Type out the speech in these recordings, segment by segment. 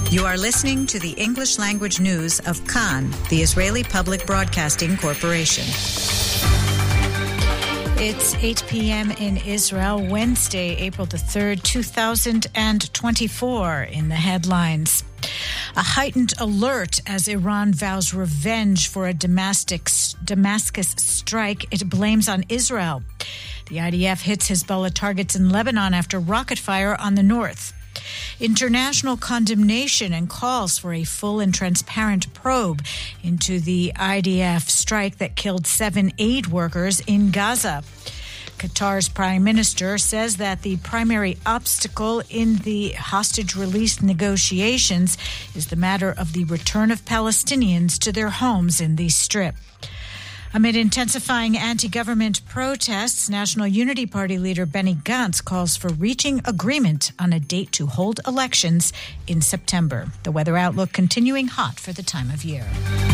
You are listening to the English language news of Kan, the Israeli Public Broadcasting Corporation. It's 8 p.m. in Israel, Wednesday, April the 3rd, 2024. In the headlines, a heightened alert as Iran vows revenge for a Damascus strike it blames on Israel. The IDF hits Hezbollah targets in Lebanon after rocket fire on the north. International condemnation and calls for a full and transparent probe into the IDF strike that killed 7 aid workers in Gaza. Qatar's prime minister says that the primary obstacle in the hostage release negotiations is the matter of the return of Palestinians to their homes in the Strip. Amid intensifying anti-government protests, National Unity Party leader Benny Gantz calls for reaching agreement on a date to hold elections in September. The weather outlook continuing hot for the time of year.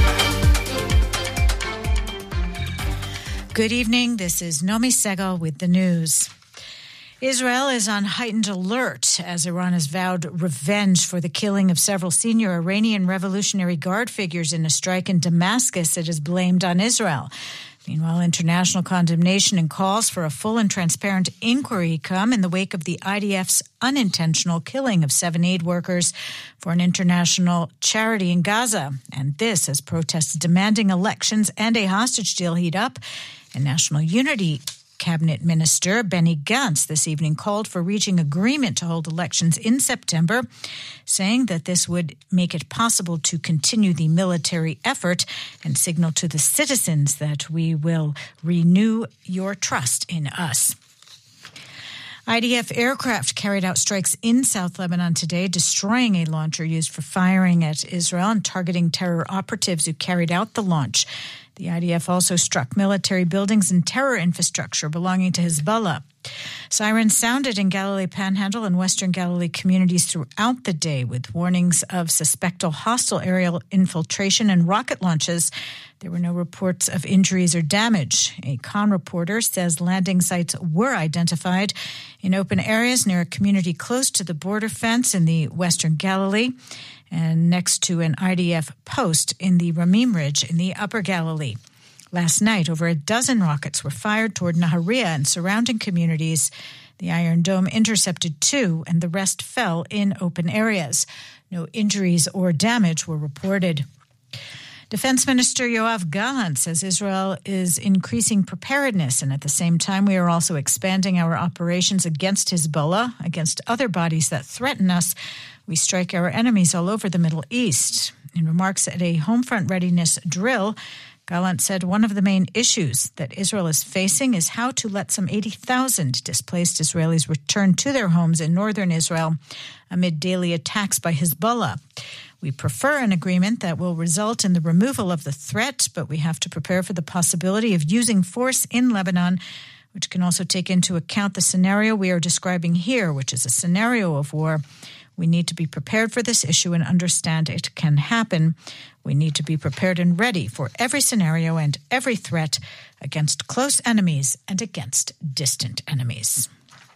Good evening. This is Nomi Segal with the news. Israel is on heightened alert as Iran has vowed revenge for the killing of several senior Iranian Revolutionary Guard figures in a strike in Damascus it has blamed on Israel. Meanwhile, international condemnation and calls for a full and transparent inquiry come in the wake of the IDF's unintentional killing of 7 aid workers for an international charity in Gaza. And this as protests demanding elections and a hostage deal heat up. And National Unity Cabinet Minister Benny Gantz this evening called for reaching agreement to hold elections in September, saying that this would make it possible to continue the military effort and signal to the citizens that we will renew your trust in us. IDF aircraft carried out strikes in South Lebanon today, destroying a launcher used for firing at Israel and targeting terror operatives who carried out the launch. The IDF also struck military buildings and terror infrastructure belonging to Hezbollah. Sirens sounded in Galilee Panhandle and Western Galilee communities throughout the day, with warnings of suspected hostile aerial infiltration and rocket launches. There were no reports of injuries or damage. A Kan reporter says landing sites were identified in open areas near a community close to the border fence in the Western Galilee and next to an IDF post in the Ramim Ridge in the Upper Galilee. Last night, over a dozen rockets were fired toward Nahariya and surrounding communities. The Iron Dome intercepted 2, and the rest fell in open areas. No injuries or damage were reported. Defense Minister Yoav Gallant says Israel is increasing preparedness, and at the same time we are also expanding our operations against Hezbollah, against other bodies that threaten us. We strike our enemies all over the Middle East. In remarks at a homefront readiness drill, Gallant said one of the main issues that Israel is facing is how to let some 80,000 displaced Israelis return to their homes in northern Israel amid daily attacks by Hezbollah. We prefer an agreement that will result in the removal of the threat, but we have to prepare for the possibility of using force in Lebanon, which can also take into account the scenario we are describing here, which is a scenario of war. We need to be prepared for this issue and understand it can happen. We need to be prepared and ready for every scenario and every threat against close enemies and against distant enemies.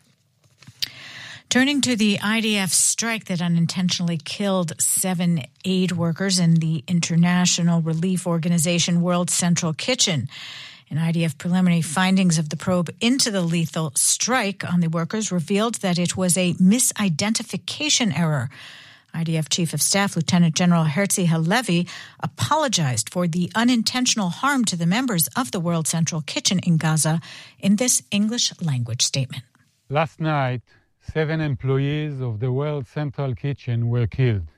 Turning to the IDF strike that unintentionally killed 7 aid workers in the international relief organization World Central Kitchen. In IDF preliminary findings of the probe into the lethal strike on the workers revealed that it was a misidentification error. IDF Chief of Staff Lieutenant General Herzi Halevi apologized for the unintentional harm to the members of the World Central Kitchen in Gaza in this English language statement. Last night, 7 employees of the World Central Kitchen were killed.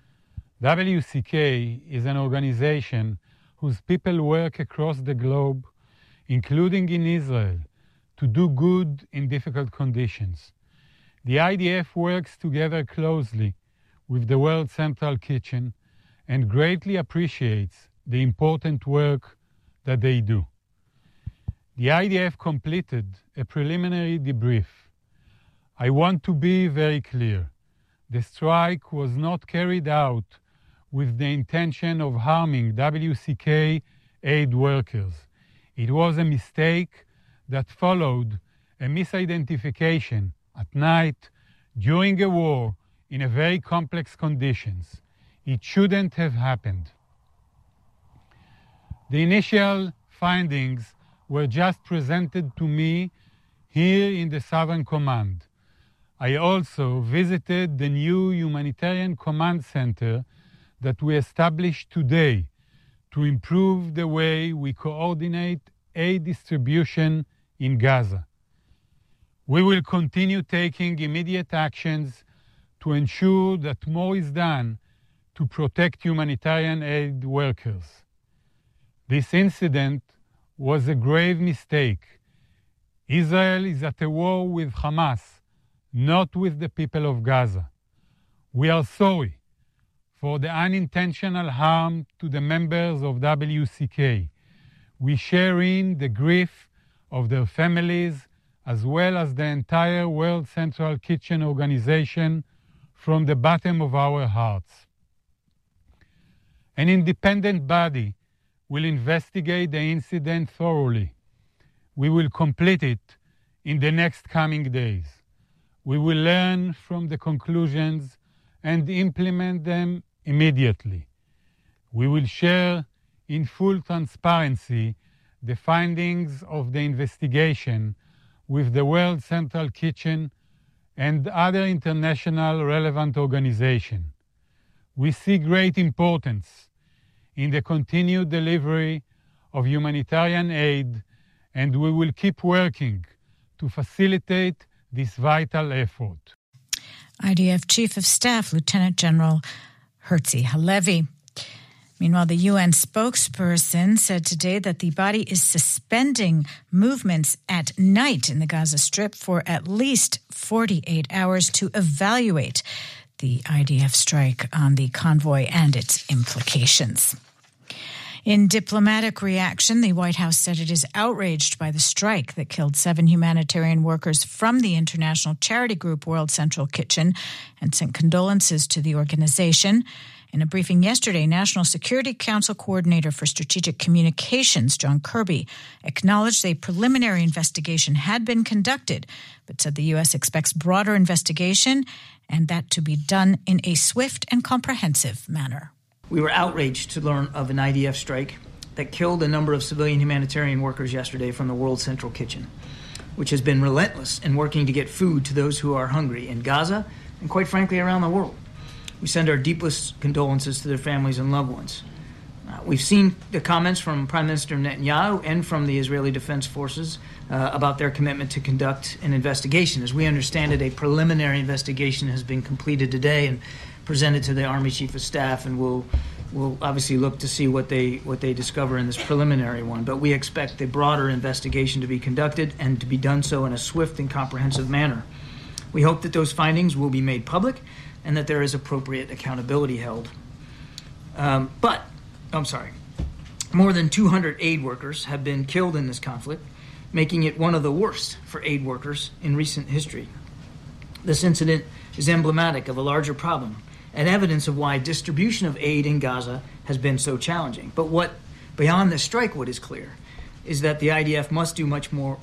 WCK is an organization whose people work across the globe, including in Israel, to do good in difficult conditions. The IDF works together closely with the World Central Kitchen and greatly appreciates the important work that they do. The IDF completed a preliminary debrief. I want to be very clear. The strike was not carried out with the intention of harming WCK aid workers. It was a mistake that followed a misidentification at night during a war in a very complex conditions. It shouldn't have happened. The initial findings were just presented to me here in the Southern Command. I also visited the new Humanitarian Command Center that we established today to improve the way we coordinate aid distribution in Gaza. We will continue taking immediate actions to ensure that more is done to protect humanitarian aid workers. This incident was a grave mistake. Israel is at a war with Hamas, not with the people of Gaza. We are sorry for the unintentional harm to the members of WCK. We share in the grief of their families as well as the entire World Central Kitchen organization from the bottom of our hearts. An independent body will investigate the incident thoroughly. We will complete it in the next coming days. We will learn from the conclusions and implement them immediately. We will share in full transparency the findings of the investigation with the World Central Kitchen and other international relevant organizations. We see great importance in the continued delivery of humanitarian aid, and we will keep working to facilitate this vital effort. IDF Chief of Staff Lieutenant General Herzi Halevi. Meanwhile, the UN spokesperson said today that the body is suspending movements at night in the Gaza Strip for at least 48 hours to evaluate the IDF strike on the convoy and its implications. In diplomatic reaction, the White House said it is outraged by the strike that killed 7 humanitarian workers from the international charity group World Central Kitchen and sent condolences to the organization. In a briefing yesterday, National Security Council Coordinator for Strategic Communications, John Kirby, acknowledged a preliminary investigation had been conducted, but said the U.S. expects broader investigation and that to be done in a swift and comprehensive manner. We were outraged to learn of an IDF strike that killed a number of civilian humanitarian workers yesterday from the World Central Kitchen, which has been relentless in working to get food to those who are hungry in Gaza and, quite frankly, around the world. We send our deepest condolences to their families and loved ones. We've seen the comments from Prime Minister Netanyahu and from the Israeli Defense Forces about their commitment to conduct an investigation. As we understand it, a preliminary investigation has been completed today and presented to the Army Chief of Staff, and we'll obviously look to see what they discover in this preliminary one. But we expect a broader investigation to be conducted and to be done so in a swift and comprehensive manner. We hope that those findings will be made public and that there is appropriate accountability held. More than 200 aid workers have been killed in this conflict, making it one of the worst for aid workers in recent history. This incident is emblematic of a larger problem and evidence of why distribution of aid in Gaza has been so challenging. But beyond the strike, what is clear is that the IDF must do much more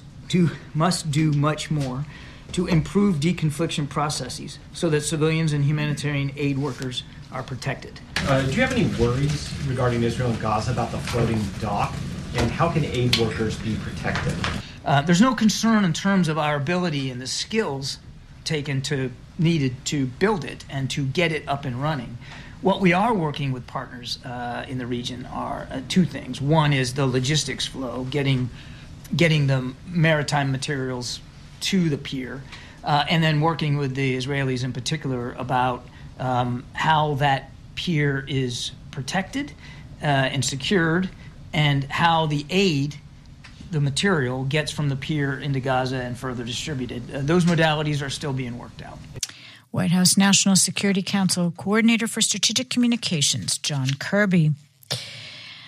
to improve deconfliction processes so that civilians and humanitarian aid workers are protected. Do you have any worries regarding Israel and Gaza about the floating dock, and how can aid workers be protected? There's no concern in terms of our ability and the skills needed to build it and to get it up and running. What we are working with partners in the region are two things. One is the logistics flow, getting the maritime materials to the pier, and then working with the Israelis in particular about how that pier is protected and secured, and how the aid, the material, gets from the pier into Gaza and further distributed. Those modalities are still being worked out. White House National Security Council Coordinator for Strategic Communications, John Kirby.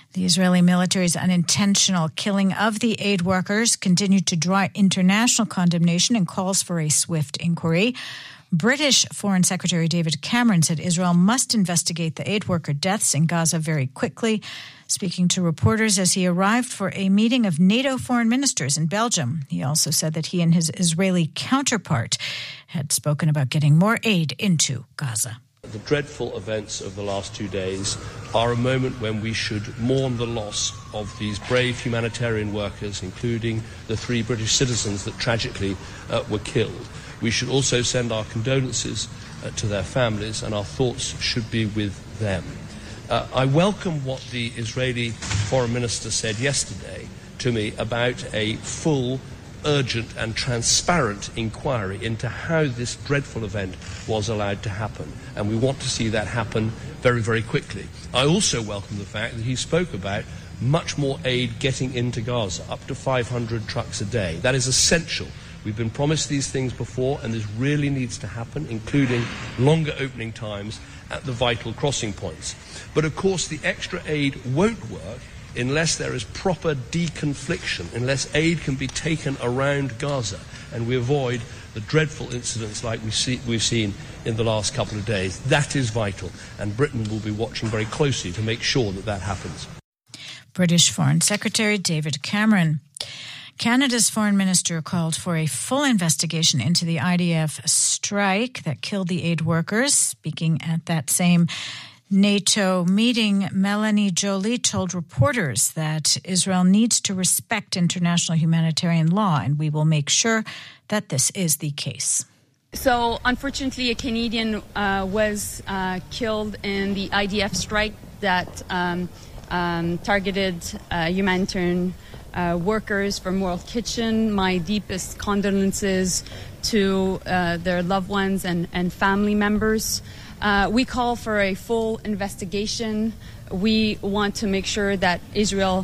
The Israeli military's unintentional killing of the aid workers continued to draw international condemnation and calls for a swift inquiry. British Foreign Secretary David Cameron said Israel must investigate the aid worker deaths in Gaza very quickly, speaking to reporters as he arrived for a meeting of NATO foreign ministers in Belgium. He also said that he and his Israeli counterpart had spoken about getting more aid into Gaza. The dreadful events of the last 2 days are a moment when we should mourn the loss of these brave humanitarian workers, including the 3 British citizens that tragically were killed. We should also send our condolences to their families, and our thoughts should be with them. I welcome what the Israeli foreign minister said yesterday to me about a full, urgent and transparent inquiry into how this dreadful event was allowed to happen. And we want to see that happen very, very quickly. I also welcome the fact that he spoke about much more aid getting into Gaza, up to 500 trucks a day. That is essential. We've been promised these things before, and this really needs to happen, including longer opening times at the vital crossing points. But of course, the extra aid won't work unless there is proper deconfliction, unless aid can be taken around Gaza, and we avoid the dreadful incidents like we've seen in the last couple of days. That is vital, and Britain will be watching very closely to make sure that that happens. British Foreign Secretary David Cameron. Canada's foreign minister called for a full investigation into the IDF strike that killed the aid workers. Speaking at that same NATO meeting, Melanie Joly told reporters that Israel needs to respect international humanitarian law, and we will make sure that this is the case. So, unfortunately, a Canadian was killed in the IDF strike that targeted humanitarian workers from World Kitchen. My deepest condolences to their loved ones and family members. We call for a full investigation. We want to make sure that Israel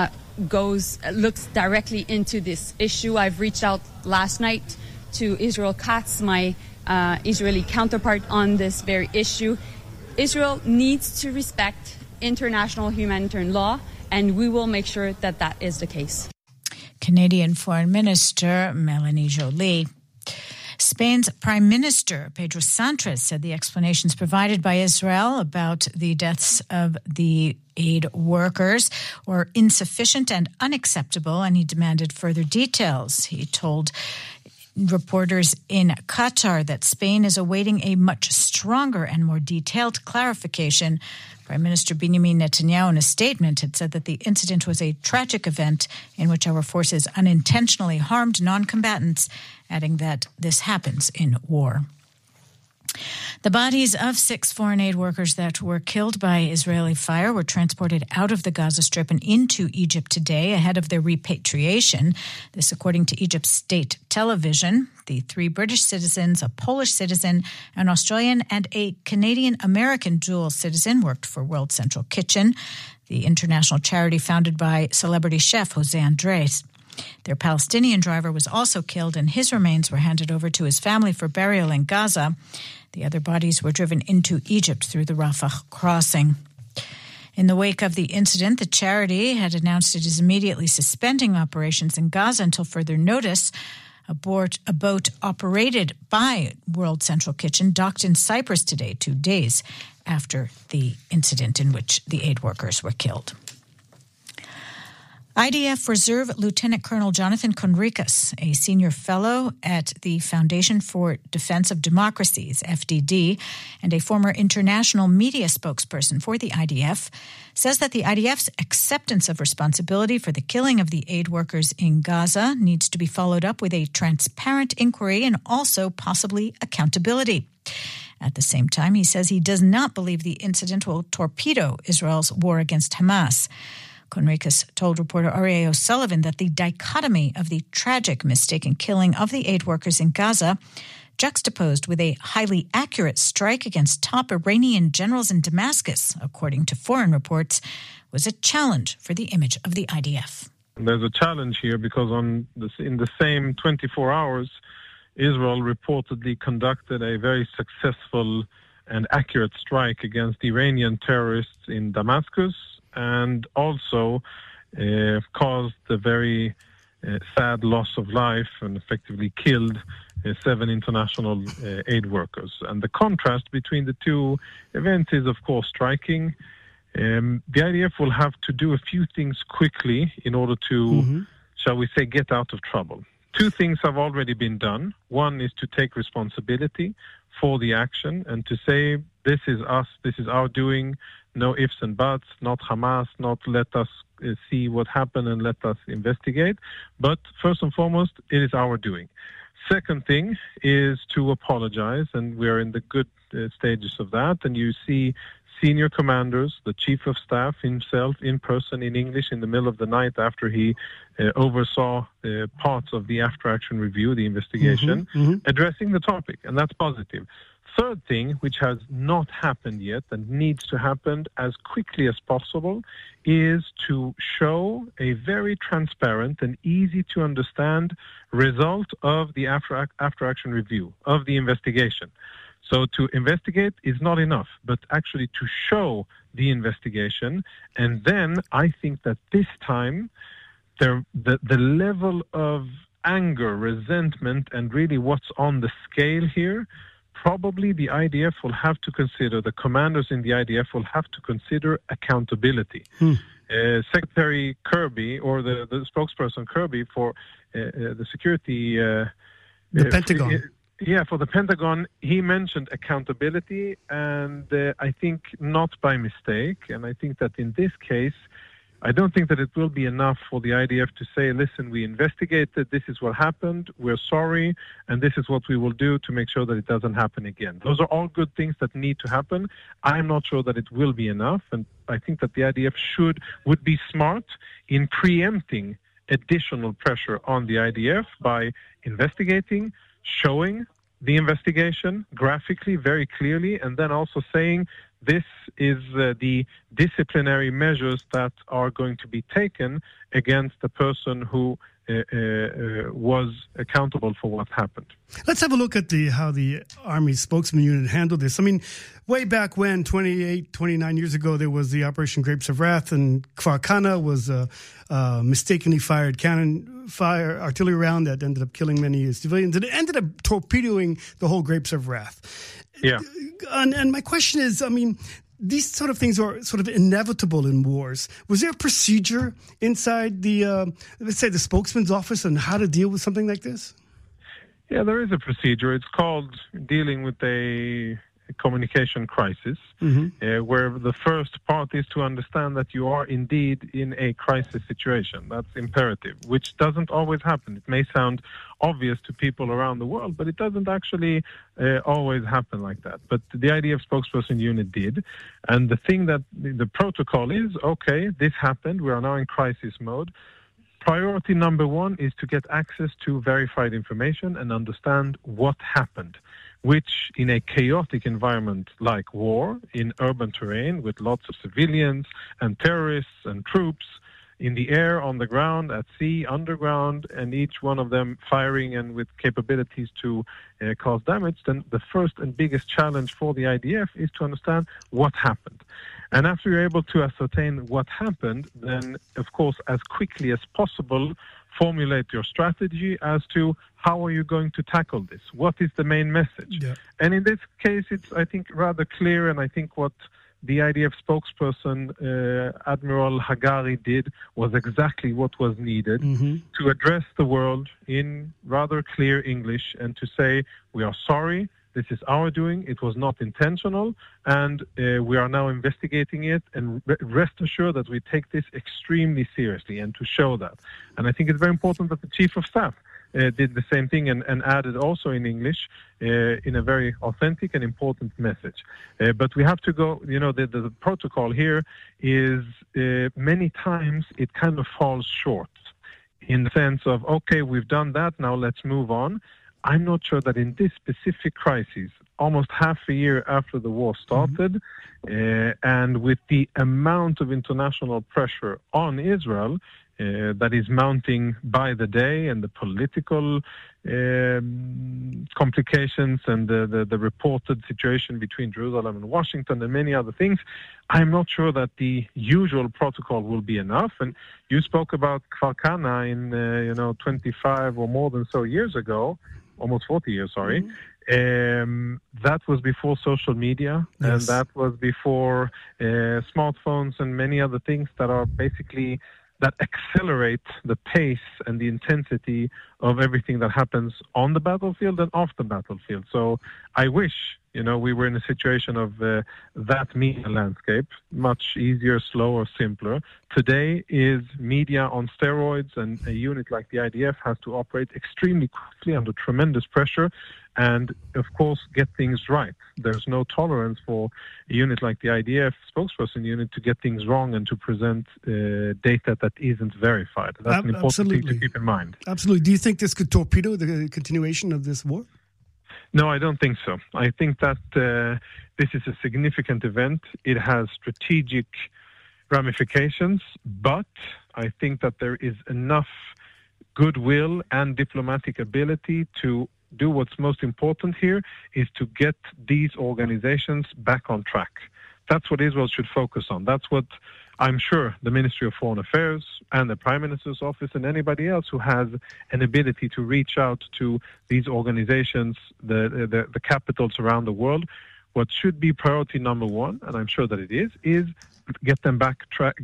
looks directly into this issue. I've reached out last night to Israel Katz, my Israeli counterpart, on this very issue. Israel needs to respect international humanitarian law, and we will make sure that that is the case. Canadian Foreign Minister Melanie Joly. Spain's Prime Minister Pedro Sánchez said the explanations provided by Israel about the deaths of the aid workers were insufficient and unacceptable, and he demanded further details. He told reporters in Qatar that Spain is awaiting a much stronger and more detailed clarification. Prime Minister Benjamin Netanyahu, in a statement, had said that the incident was a tragic event in which our forces unintentionally harmed non-combatants, adding that this happens in war. The bodies of 6 foreign aid workers that were killed by Israeli fire were transported out of the Gaza Strip and into Egypt today ahead of their repatriation. This according to Egypt's state television. The 3 British citizens, a Polish citizen, an Australian, and a Canadian-American dual citizen worked for World Central Kitchen, the international charity founded by celebrity chef Jose Andres. Their Palestinian driver was also killed, and his remains were handed over to his family for burial in Gaza. The other bodies were driven into Egypt through the Rafah crossing. In the wake of the incident, the charity had announced it is immediately suspending operations in Gaza until further notice. A boat operated by World Central Kitchen docked in Cyprus today, 2 days after the incident in which the aid workers were killed. IDF Reserve Lieutenant Colonel Jonathan Conricus, a senior fellow at the Foundation for Defense of Democracies, FDD, and a former international media spokesperson for the IDF, says that the IDF's acceptance of responsibility for the killing of the aid workers in Gaza needs to be followed up with a transparent inquiry and also possibly accountability. At the same time, he says he does not believe the incident will torpedo Israel's war against Hamas. Conricus told reporter Arieh O'Sullivan that the dichotomy of the tragic mistaken killing of the aid workers in Gaza, juxtaposed with a highly accurate strike against top Iranian generals in Damascus, according to foreign reports, was a challenge for the image of the IDF. There's a challenge here because in the same 24 hours, Israel reportedly conducted a very successful and accurate strike against Iranian terrorists in Damascus, and also caused a very sad loss of life and effectively killed 7 international aid workers. And the contrast between the two events is, of course, striking. The IDF will have to do a few things quickly in order to, shall we say, get out of trouble. 2 things have already been done. One is to take responsibility for the action and to say, this is us, this is our doing, no ifs and buts, not Hamas, not let us see what happened and let us investigate. But first and foremost, it is our doing. Second thing is to apologize, and we are in the good stages of that. And you see senior commanders, the chief of staff himself in person in English in the middle of the night after he oversaw parts of the after-action review, the investigation, addressing the topic, and that's positive. Third thing, which has not happened yet and needs to happen as quickly as possible, is to show a very transparent and easy to understand result of the after-action review, of the investigation. So to investigate is not enough, but actually to show the investigation. And then I think that this time the level of anger, resentment, and really what's on the scale here, probably the IDF will have to consider, the commanders in the IDF will have to consider accountability. Secretary Kirby, or the spokesperson Kirby for the security... the Pentagon. For the Pentagon, he mentioned accountability, and I think not by mistake. And I think that in this case, I don't think that it will be enough for the IDF to say, listen, we investigated, this is what happened, we're sorry, and this is what we will do to make sure that it doesn't happen again. Those are all good things that need to happen. I'm not sure that it will be enough, and I think that the IDF would be smart in preempting additional pressure on the IDF by investigating, showing the investigation graphically, very clearly, and then also saying this is the disciplinary measures that are going to be taken against the person who was accountable for what happened. Let's have a look at how the Army spokesman unit handled this. I mean, way back when, 29 years ago, there was the Operation Grapes of Wrath, and Kfar Kana was mistakenly fired artillery round that ended up killing many civilians. And it ended up torpedoing the whole Grapes of Wrath. Yeah. And my question is, I mean, these sort of things are sort of inevitable in wars. Was there a procedure inside the, let's say, the spokesman's office on how to deal with something like this? Yeah, there is a procedure. It's called dealing with a communication crisis, where the first part is to understand that you are indeed in a crisis situation. That's imperative, which doesn't always happen. It may sound obvious to people around the world, but it doesn't actually always happen like that. But the IDF spokesperson unit did. And the thing that the protocol is, okay, this happened. We are now in crisis mode. Priority number 1 is to get access to verified information and understand what happened, which in a chaotic environment like war, in urban terrain with lots of civilians and terrorists and troops, in the air, on the ground, at sea, underground, and each one of them firing and with capabilities to cause damage, then the first and biggest challenge for the IDF is to understand what happened. And after you're able to ascertain what happened, then, of course, as quickly as possible, formulate your strategy as to how are you going to tackle this? What is the main message? Yeah. And in this case, it's, I think, rather clear, and I think what the IDF spokesperson, Admiral Hagari, did was exactly what was needed to address the world in rather clear English and to say, we are sorry, this is our doing, it was not intentional, and we are now investigating it, and rest assured that we take this extremely seriously, and to show that. And I think it's very important that the Chief of Staff did the same thing and added also in English in a very authentic and important message. But we have to go, the protocol here is many times it kind of falls short in the sense of, okay, we've done that, now let's move on. I'm not sure that in this specific crisis, almost half a year after the war started, and with the amount of international pressure on Israel, that is mounting by the day, and the political complications and the reported situation between Jerusalem and Washington and many other things, I'm not sure that the usual protocol will be enough. And you spoke about Kfar Kana in 25 or more than so years ago, almost 40 years, sorry. That was before social media, yes. And that was before smartphones and many other things that are basically that accelerate the pace and the intensity of everything that happens on the battlefield and off the battlefield. So I wish, we were in a situation of that media landscape, much easier, slower, simpler. Today is media on steroids, and a unit like the IDF has to operate extremely quickly under tremendous pressure and, of course, get things right. There's no tolerance for a unit like the IDF spokesperson unit to get things wrong and to present data that isn't verified. That's an important thing to keep in mind. Absolutely. Do you think this could torpedo the continuation of this war? No, I don't think so. I think that this is a significant event. It has strategic ramifications, but I think that there is enough goodwill and diplomatic ability to do what's most important here, is to get these organizations back on track. That's what Israel should focus on. That's what I'm sure the Ministry of Foreign Affairs and the Prime Minister's office and anybody else who has an ability to reach out to these organizations, the capitals around the world, what should be priority number one, and I'm sure that it is get them back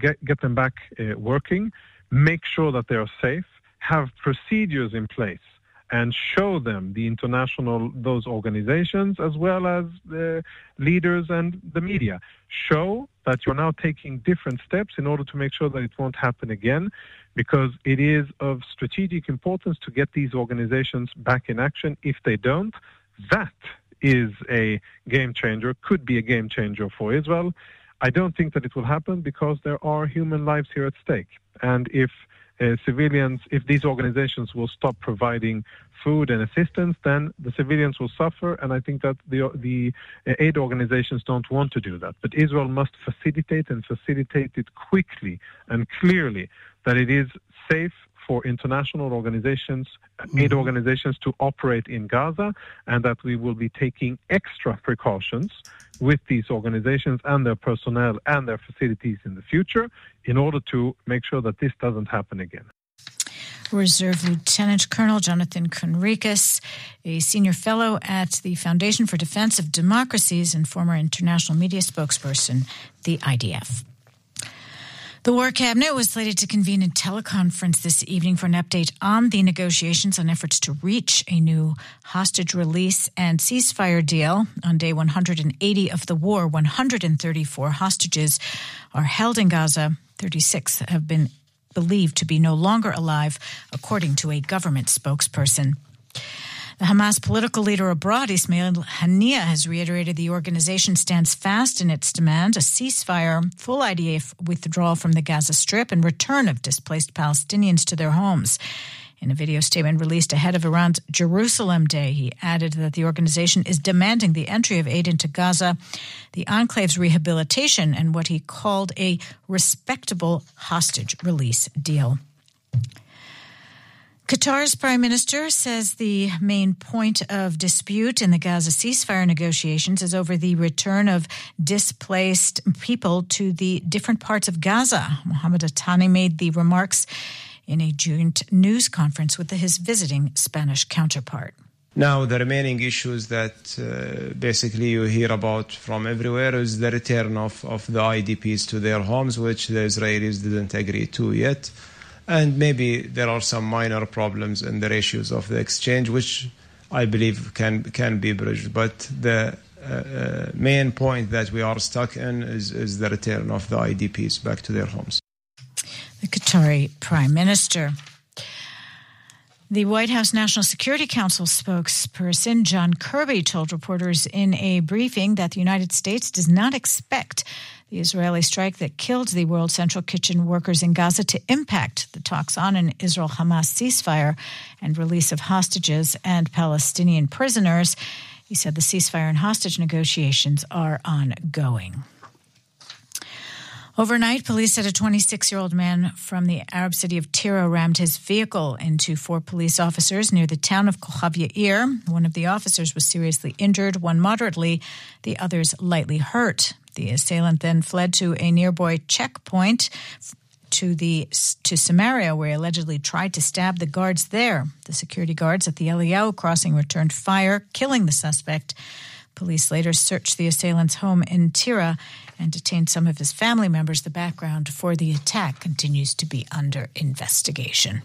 working, make sure that they are safe, have procedures in place, and show them those organizations as well as the leaders and the media. Show that you're now taking different steps in order to make sure that it won't happen again, because it is of strategic importance to get these organizations back in action. If they don't, that is a game changer, could be a game changer for Israel. I don't think that it will happen because there are human lives here at stake. And if civilians, if these organizations will stop providing food and assistance, then the civilians will suffer, and I think that the aid organizations don't want to do that. But Israel must facilitate it quickly and clearly that it is safe for international organizations, aid organizations to operate in Gaza, and that we will be taking extra precautions with these organizations and their personnel and their facilities in the future in order to make sure that this doesn't happen again. Reserve Lieutenant Colonel Jonathan Conricus, a senior fellow at the Foundation for Defense of Democracies and former international media spokesperson, the IDF. The War Cabinet was slated to convene a teleconference this evening for an update on the negotiations on efforts to reach a new hostage release and ceasefire deal. On day 180 of the war, 134 hostages are held in Gaza. 36 have been believed to be no longer alive, according to a government spokesperson. The Hamas political leader abroad, Ismail Haniyeh, has reiterated the organization stands fast in its demand, a ceasefire, full IDF withdrawal from the Gaza Strip, and return of displaced Palestinians to their homes. In a video statement released ahead of Iran's Jerusalem Day, he added that the organization is demanding the entry of aid into Gaza, the enclave's rehabilitation, and what he called a respectable hostage release deal. Qatar's prime minister says the main point of dispute in the Gaza ceasefire negotiations is over the return of displaced people to the different parts of Gaza. Mohammed Atani made the remarks in a joint news conference with his visiting Spanish counterpart. Now, the remaining issues that basically you hear about from everywhere is the return of the IDPs to their homes, which the Israelis didn't agree to yet. And maybe there are some minor problems in the ratios of the exchange, which I believe can be bridged. But the main point that we are stuck in is the return of the IDPs back to their homes. The Qatari Prime Minister. The White House National Security Council spokesperson John Kirby told reporters in a briefing that the United States does not expect the Israeli strike that killed the World Central Kitchen workers in Gaza to impact the talks on an Israel-Hamas ceasefire and release of hostages and Palestinian prisoners. He said the ceasefire and hostage negotiations are ongoing. Overnight, police said a 26-year-old man from the Arab city of Tira rammed his vehicle into 4 police officers near the town of Kochav Yair. One of the officers was seriously injured, one moderately, the others lightly hurt. The assailant then fled to a nearby checkpoint to Samaria, where he allegedly tried to stab the guards there. The security guards at the Eliyahu crossing returned fire, killing the suspect. Police later searched the assailant's home in Tira and detained some of his family members. The background for the attack continues to be under investigation.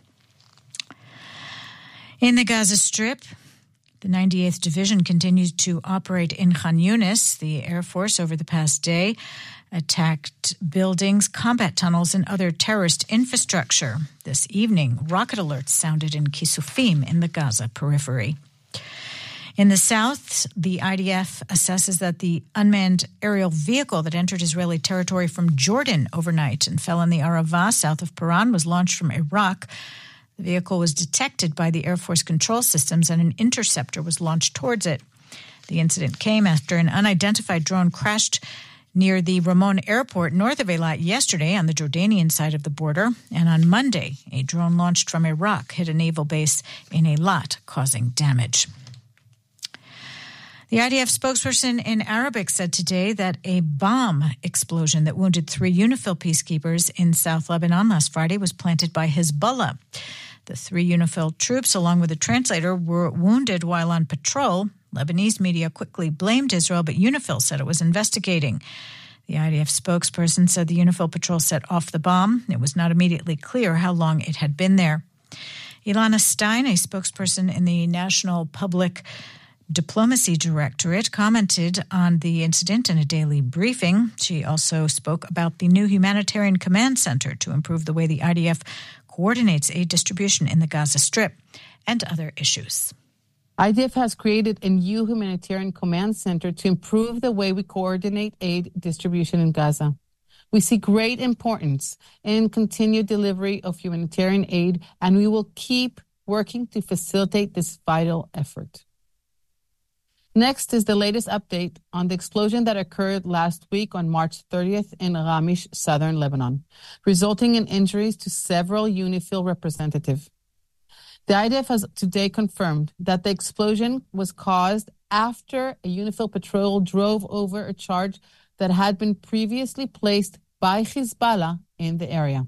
In the Gaza Strip, the 98th Division continues to operate in Khan Yunis. The Air Force over the past day attacked buildings, combat tunnels, and other terrorist infrastructure. This evening, rocket alerts sounded in Kisufim in the Gaza periphery. In the south, the IDF assesses that the unmanned aerial vehicle that entered Israeli territory from Jordan overnight and fell in the Arava south of Paran was launched from Iraq. The vehicle was detected by the Air Force control systems and an interceptor was launched towards it. The incident came after an unidentified drone crashed near the Ramon airport north of Eilat yesterday on the Jordanian side of the border. And on Monday, a drone launched from Iraq hit a naval base in Eilat, causing damage. The IDF spokesperson in Arabic said today that a bomb explosion that wounded 3 UNIFIL peacekeepers in South Lebanon last Friday was planted by Hezbollah. The 3 UNIFIL troops, along with a translator, were wounded while on patrol. Lebanese media quickly blamed Israel, but UNIFIL said it was investigating. The IDF spokesperson said the UNIFIL patrol set off the bomb. It was not immediately clear how long it had been there. Ilana Stein, a spokesperson in the National Public Diplomacy Directorate, commented on the incident in a daily briefing. She also spoke about the new Humanitarian Command Center to improve the way the IDF coordinates aid distribution in the Gaza Strip and other issues. IDF has created a new Humanitarian Command Center to improve the way we coordinate aid distribution in Gaza. We see great importance in continued delivery of humanitarian aid, and we will keep working to facilitate this vital effort. Next is the latest update on the explosion that occurred last week on March 30th in Ramish, southern Lebanon, resulting in injuries to several UNIFIL representatives. The IDF has today confirmed that the explosion was caused after a UNIFIL patrol drove over a charge that had been previously placed by Hezbollah in the area.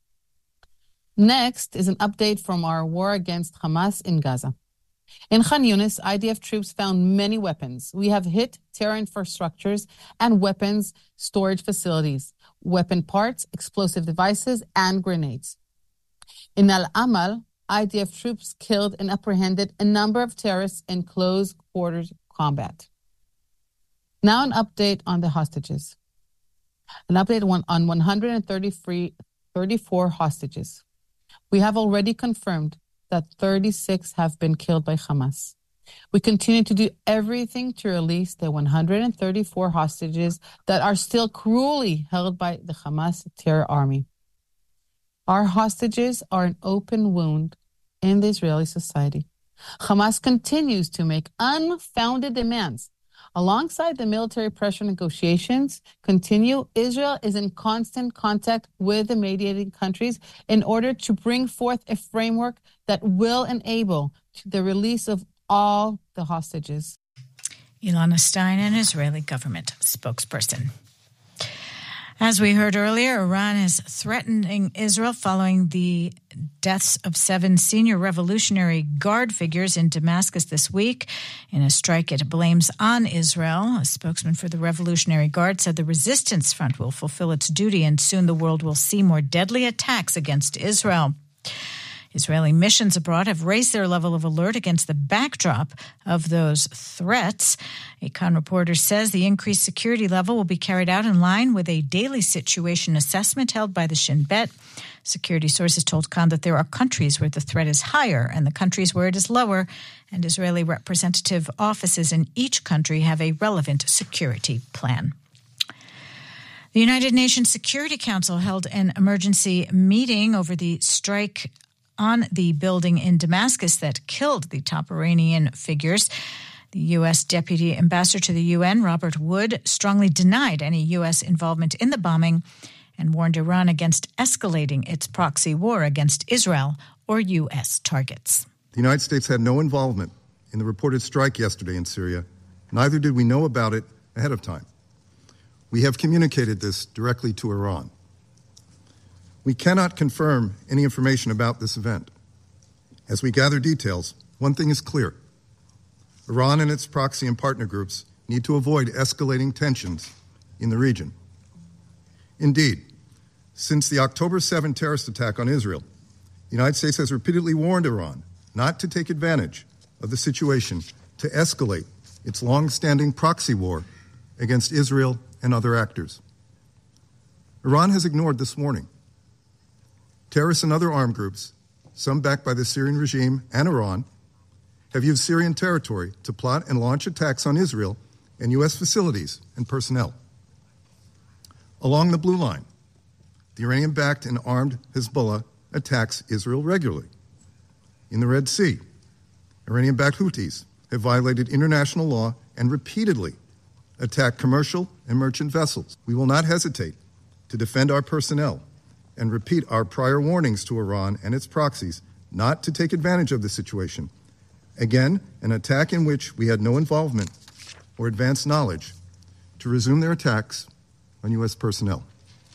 Next is an update from our war against Hamas in Gaza. In Khan Yunis, IDF troops found many weapons. We have hit terror infrastructures and weapons storage facilities, weapon parts, explosive devices, and grenades. In Al-Amal, IDF troops killed and apprehended a number of terrorists in close quarters combat. Now an update on the hostages. An update on 134 hostages. We have already confirmed that 36 have been killed by Hamas. We continue to do everything to release the 134 hostages that are still cruelly held by the Hamas terror army. Our hostages are an open wound in the Israeli society. Hamas continues to make unfounded demands. Alongside the military pressure negotiations continue, Israel is in constant contact with the mediating countries in order to bring forth a framework that will enable the release of all the hostages. Ilana Stein, an Israeli government spokesperson. As we heard earlier, Iran is threatening Israel following the deaths of 7 senior Revolutionary Guard figures in Damascus this week. In a strike it blames on Israel, a spokesman for the Revolutionary Guard said the resistance front will fulfill its duty and soon the world will see more deadly attacks against Israel. Israeli missions abroad have raised their level of alert against the backdrop of those threats. A Khan reporter says the increased security level will be carried out in line with a daily situation assessment held by the Shin Bet. Security sources told Khan that there are countries where the threat is higher and the countries where it is lower, and Israeli representative offices in each country have a relevant security plan. The United Nations Security Council held an emergency meeting over the strike on the building in Damascus that killed the top Iranian figures. The U.S. Deputy Ambassador to the UN, Robert Wood, strongly denied any U.S. involvement in the bombing and warned Iran against escalating its proxy war against Israel or U.S. targets. The United States had no involvement in the reported strike yesterday in Syria. Neither did we know about it ahead of time. We have communicated this directly to Iran. We cannot confirm any information about this event. As we gather details, one thing is clear. Iran and its proxy and partner groups need to avoid escalating tensions in the region. Indeed, since the October 7 terrorist attack on Israel, the United States has repeatedly warned Iran not to take advantage of the situation to escalate its long-standing proxy war against Israel and other actors. Iran has ignored this warning. Terrorists and other armed groups, some backed by the Syrian regime and Iran, have used Syrian territory to plot and launch attacks on Israel and U.S. facilities and personnel. Along the Blue Line, the Iranian-backed and armed Hezbollah attacks Israel regularly. In the Red Sea, Iranian-backed Houthis have violated international law and repeatedly attacked commercial and merchant vessels. We will not hesitate to defend our personnel and repeat our prior warnings to Iran and its proxies not to take advantage of the situation. Again, an attack in which we had no involvement or advanced knowledge to resume their attacks on U.S. personnel.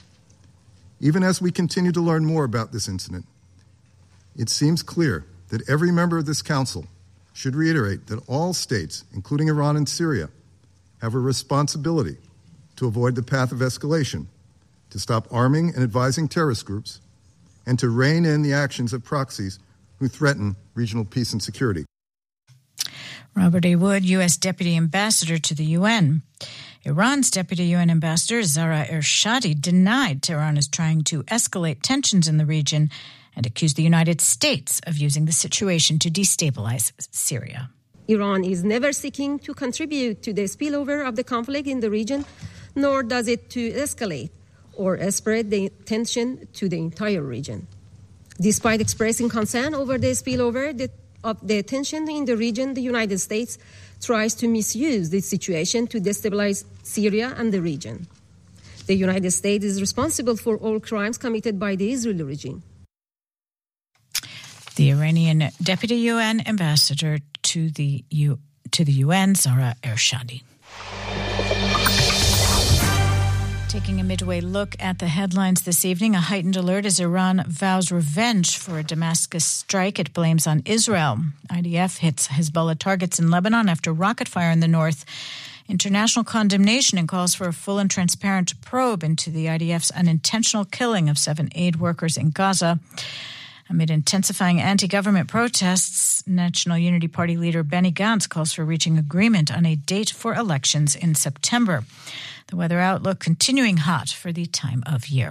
Even as we continue to learn more about this incident, it seems clear that every member of this council should reiterate that all states, including Iran and Syria, have a responsibility to avoid the path of escalation, to stop arming and advising terrorist groups, and to rein in the actions of proxies who threaten regional peace and security. Robert A. Wood, U.S. Deputy Ambassador to the UN. Iran's Deputy UN Ambassador Zahra Ershadi denied Tehran is trying to escalate tensions in the region and accused the United States of using the situation to destabilize Syria. Iran is never seeking to contribute to the spillover of the conflict in the region, nor does it to escalate or spread the tension to the entire region. Despite expressing concern over the spillover of the tension in the region, the United States tries to misuse this situation to destabilize Syria and the region. The United States is responsible for all crimes committed by the Israeli regime. The Iranian Deputy UN Ambassador to the UN, Zahra Ershadi. Taking a midway look at the headlines this evening, a heightened alert as Iran vows revenge for a Damascus strike it blames on Israel. IDF hits Hezbollah targets in Lebanon after rocket fire in the north. International condemnation and calls for a full and transparent probe into the IDF's unintentional killing of 7 aid workers in Gaza. Amid intensifying anti-government protests, National Unity Party leader Benny Gantz calls for reaching agreement on a date for elections in September. The weather outlook continuing hot for the time of year.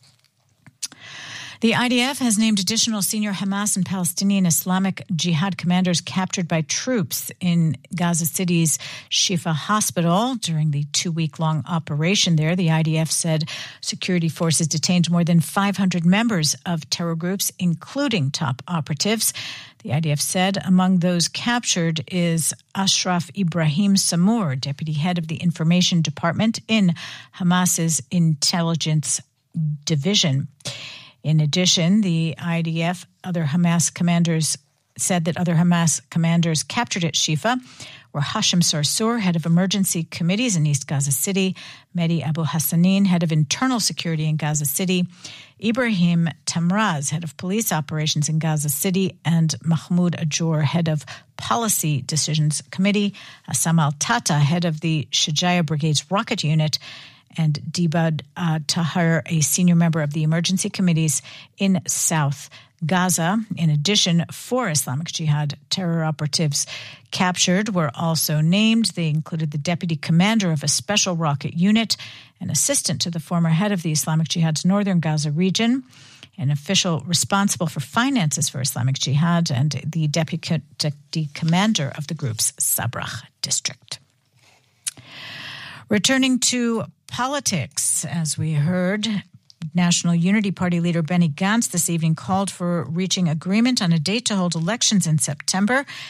The IDF has named additional senior Hamas and Palestinian Islamic Jihad commanders captured by troops in Gaza City's Shifa hospital during the 2-week-long operation there. The IDF said security forces detained more than 500 members of terror groups, including top operatives. The IDF said among those captured is Ashraf Ibrahim Samur, deputy head of the information department in Hamas's intelligence division. In addition, the IDF, other Hamas commanders said that other Hamas commanders captured at Shifa were Hashim Sarsour, head of emergency committees in East Gaza City, Mehdi Abu Hassanin, head of internal security in Gaza City, Ibrahim Tamraz, head of police operations in Gaza City, and Mahmoud Ajour, head of policy decisions committee, Assam al-Tata, head of the Shajaya Brigade's rocket unit, and Dibad Tahir, a senior member of the emergency committees in South Gaza. In addition, 4 Islamic Jihad terror operatives captured were also named. They included the deputy commander of a special rocket unit, an assistant to the former head of the Islamic Jihad's northern Gaza region, an official responsible for finances for Islamic Jihad, and the deputy commander of the group's Sabrach district. Returning to politics, as we heard, National Unity Party leader Benny Gantz this evening called for reaching agreement on a date to hold elections in September. He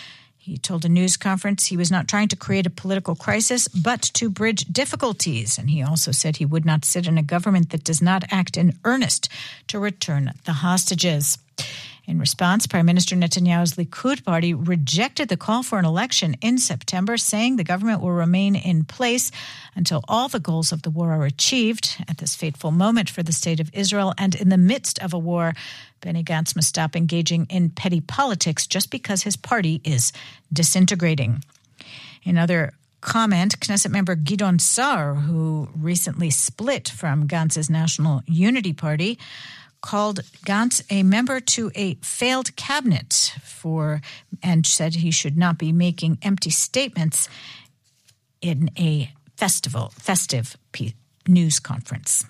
He told a news conference he was not trying to create a political crisis, but to bridge difficulties. And he also said he would not sit in a government that does not act in earnest to return the hostages. In response, Prime Minister Netanyahu's Likud party rejected the call for an election in September, saying the government will remain in place until all the goals of the war are achieved. At this fateful moment for the state of Israel and in the midst of a war, Benny Gantz must stop engaging in petty politics just because his party is disintegrating. In other comment, Knesset member Gidon Sa'ar, who recently split from Gantz's National Unity Party, called Gantz a member to a failed cabinet and said he should not be making empty statements in a festive news conference.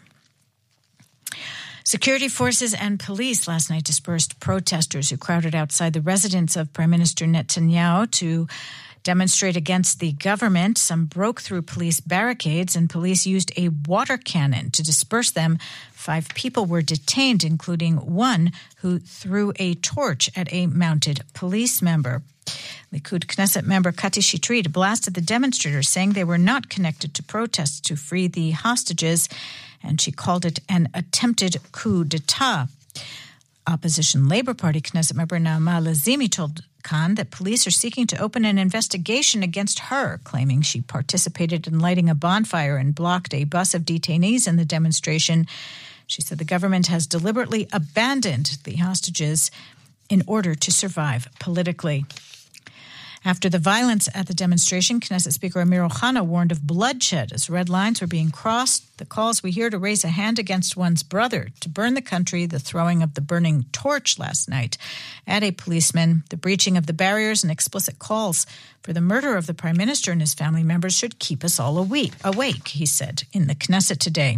Security forces and police last night dispersed protesters who crowded outside the residence of Prime Minister Netanyahu to demonstrate against the government. Some broke through police barricades and police used a water cannon to disperse them. 5 people were detained, including one who threw a torch at a mounted police member. Likud Knesset member Kati Shitrit blasted the demonstrators, saying they were not connected to protests to free the hostages, and she called it an attempted coup d'etat. Opposition Labour Party Knesset member Naama Lazimi told Khan that police are seeking to open an investigation against her, claiming she participated in lighting a bonfire and blocked a bus of detainees in the demonstration. She said the government has deliberately abandoned the hostages in order to survive politically. After the violence at the demonstration, Knesset Speaker Amir Ohana warned of bloodshed as red lines were being crossed. The calls we hear to raise a hand against one's brother, to burn the country, the throwing of the burning torch last night at a policeman, the breaching of the barriers, and explicit calls for the murder of the Prime Minister and his family members should keep us all awake, he said in the Knesset today.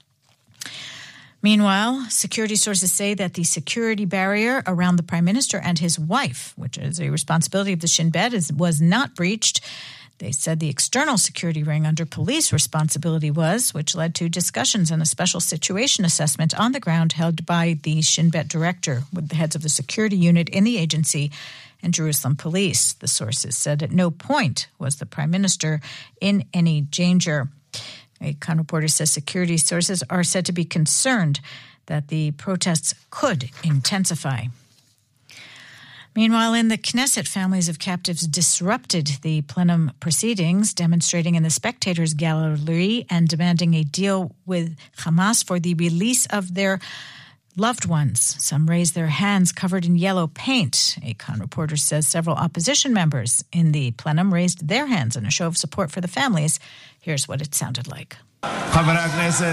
Meanwhile, security sources say that the security barrier around the Prime Minister and his wife, which is a responsibility of the Shin Bet, was not breached. They said the external security ring under police responsibility was, which led to discussions and a special situation assessment on the ground held by the Shin Bet director with the heads of the security unit in the agency and Jerusalem police. The sources said at no point was the Prime Minister in any danger. A Khan reporter says security sources are said to be concerned that the protests could intensify. Meanwhile, in the Knesset, families of captives disrupted the plenum proceedings, demonstrating in the spectators' gallery and demanding a deal with Hamas for the release of their loved ones. Some raised their hands covered in yellow paint. A Khan reporter says several opposition members in the plenum raised their hands in a show of support for the families. Here's what it sounded like. Protests